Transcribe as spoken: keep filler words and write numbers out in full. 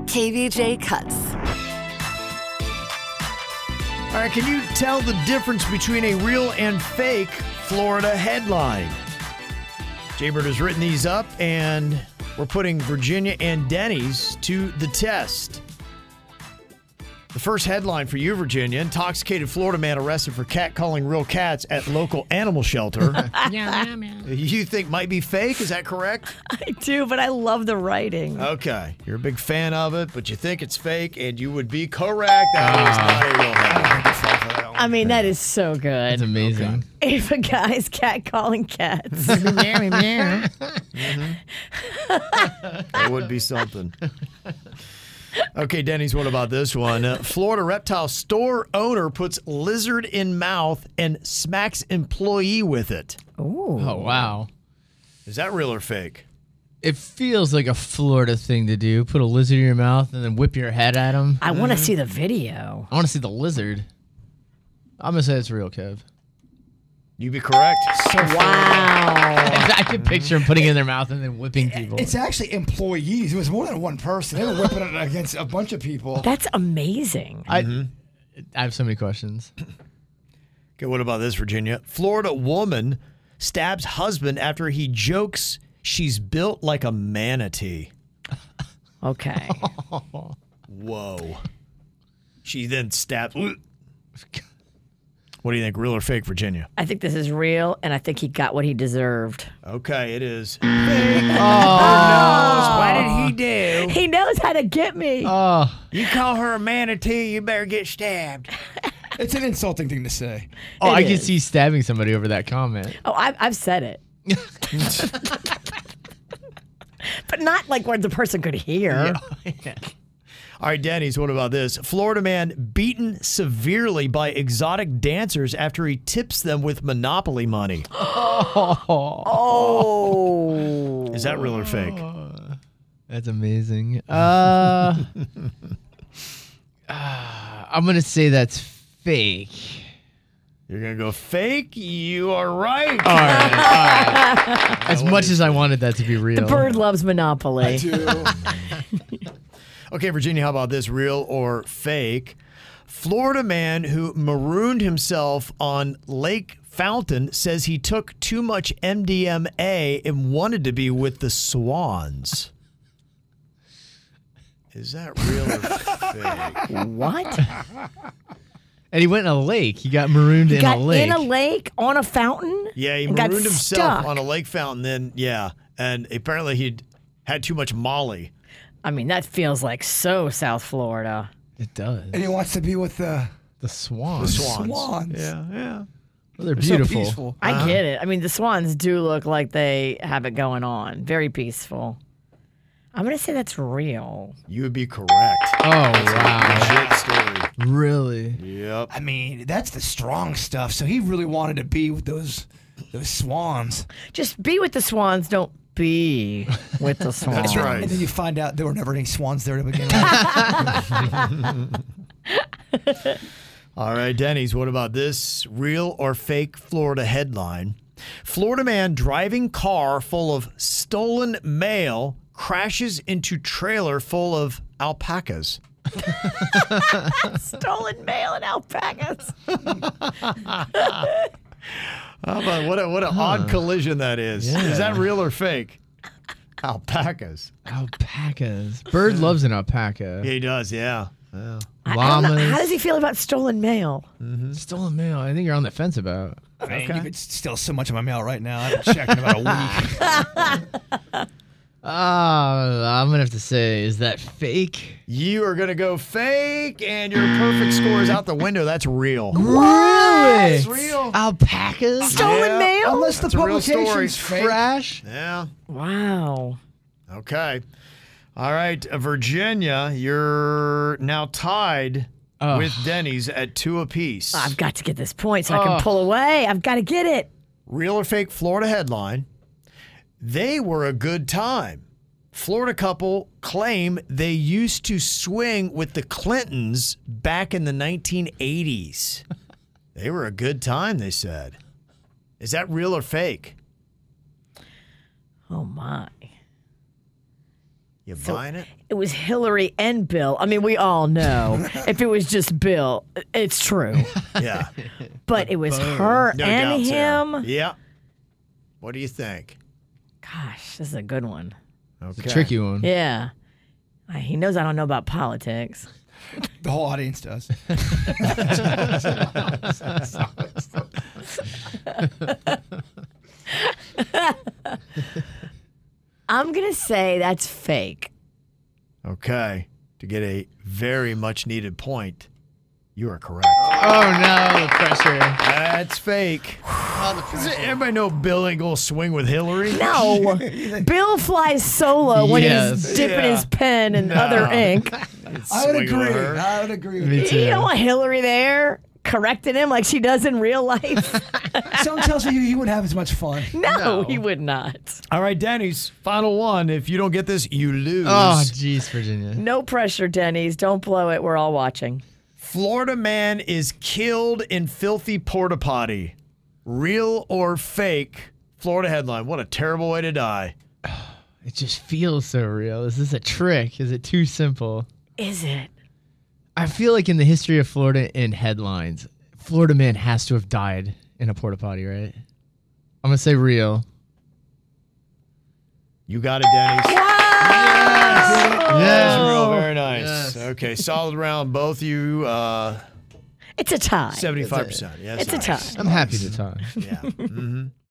K V J Cuts. All right, can you tell the difference between a real and fake Florida headline? Jaybird has written these up, and we're putting Virginia and Denny's to the test. The first headline for you, Virginia: intoxicated Florida man arrested for catcalling real cats at local animal shelter. yeah, yeah, man. You think might be fake? Is that correct? I do, but I love the writing. Okay. You're a big fan of it, but you think it's fake, and you would be correct. That is not a real headline. I mean, that is so good. It's amazing. If a guy's catcalling cats. That would be something. Okay, Denny's, what about this one? Uh, Florida reptile store owner puts lizard in mouth and smacks employee with it. Ooh. Oh, wow. Is that real or fake? It feels like a Florida thing to do. Put a lizard in your mouth and then whip your head at him. I want to see the video. I want to see the lizard. I'm going to say it's real, Kev. You'd be correct. So wow. I can picture him putting it in their mouth and then whipping people. It's actually employees. It was more than one person. They were whipping it against a bunch of people. That's amazing. I, I have so many questions. Okay, what about this, Virginia? Florida woman stabs husband after he jokes she's built like a manatee. Okay. Whoa. She then stabs. What do you think, real or fake, Virginia? I think this is real, and I think he got what he deserved. Okay, it is. Oh. What did he do? He knows how to get me. Oh. You call her a manatee, you better get stabbed. It's an insulting thing to say. Oh, It I can is. see stabbing somebody over that comment. Oh, I've, I've said it. But not like where the person could hear. All right, Denny's, what about this? Florida man beaten severely by exotic dancers after he tips them with Monopoly money. Oh. Is that real or fake? That's amazing. Uh, uh, I'm going to say that's fake. You're going to go fake? You are right. All right. All right. As much as I wanted that to be real. The bird loves Monopoly. I do. Okay, Virginia, how about this? Real or fake? Florida man who marooned himself on Lake Fountain says he took too much M D M A and wanted to be with the swans. Is that real or fake? What? And he went in a lake. He got marooned He in got a lake. in a lake on a fountain? Yeah, he and got marooned himself stuck. on a lake fountain. Then, yeah, and apparently he'd had too much Molly. I mean, that feels like so South Florida. It does. And he wants to be with the, The swans. The swans. swans. Yeah, yeah. Well, they're They're so beautiful. peaceful. I get it. I mean, the swans do look like they have it going on. Very peaceful. I'm going to say that's real. You would be correct. Oh, wow. Legit story. Really? Yep. I mean, that's the strong stuff. So he really wanted to be with those those swans. Just be with the swans. Don't be with the swans. That's right. And then you find out there were never any swans there to begin with. All right, Denny's, what about this? Real or fake Florida headline? Florida man driving car full of stolen mail crashes into trailer full of alpacas. Stolen mail and alpacas. How about what? A, what an odd collision that is. Yeah. Is that real or fake? Alpacas. Alpacas. Bird loves an alpaca. He does, yeah. yeah. I- I don't know. Llamas. How does he feel about stolen mail? Stolen mail. I think you're on the fence about. I mean, you could steal so much of my mail right now. I haven't checked in about a week. Uh, I'm going to have to say, is that fake? You are going to go fake, and your perfect score is out the window. That's real. Really? It's real. Alpacas? Stolen Yeah. mail? Unless the That's a real story. publication's fake. Crash? Yeah. Wow. Okay. All right, uh, Virginia, you're now tied Ugh. with Denny's at two apiece. I've got to get this point so I can Oh. pull away. I've got to get it. Real or fake Florida headline. They were a good time. Florida couple claim they used to swing with the Clintons back in the nineteen eighties. They were a good time, they said. Is that real or fake? Oh, my. You buying it? It was Hillary and Bill. I mean, we all know if it was just Bill, it's true. Yeah. But it was her No and doubt, Sarah. him. Yeah. What do you think? Gosh, this is a good one. Okay. It's a tricky one. Yeah. Uh, He knows I don't know about politics. The whole audience does. I'm going to say that's fake. Okay. To get a very much needed point, you are correct. Oh no, the pressure. That's fake. Does everybody know Bill ain't gonna swing with Hillary? No. Bill flies solo when Yes. he's dipping Yeah. his pen in No. other ink. I would Swing with agree. her. I would agree with Me you. too. You don't want Hillary there correcting him like she does in real life. Something tells me he wouldn't have as much fun. No, No. he would not. All right, Denny's final one. If you don't get this, you lose. Oh, jeez, Virginia. No pressure, Denny's. Don't blow it. We're all watching. Florida man is killed in filthy porta potty. Real or fake? Florida headline. What a terrible way to die. It just feels so real. Is this a trick? Is it too simple? Is it? I feel like in the history of Florida in headlines, Florida man has to have died in a porta potty, right? I'm gonna say real. You got it, Denny's. Yes. That's real. Very nice. Yes. Okay, solid round. Both you, uh, It's a tie. seventy-five percent. Yes, It's a nice. tie. I'm happy to talk. Yeah. Mm-hmm.